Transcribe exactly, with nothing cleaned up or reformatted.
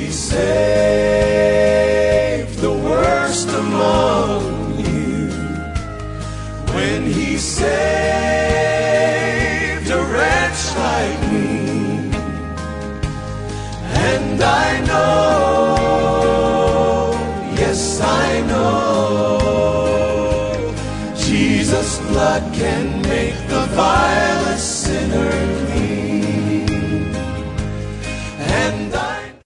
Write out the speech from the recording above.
He saved the worst among you, when He saved a wretch like me. And I know, yes I know, Jesus' blood can make the vilest sinner clean.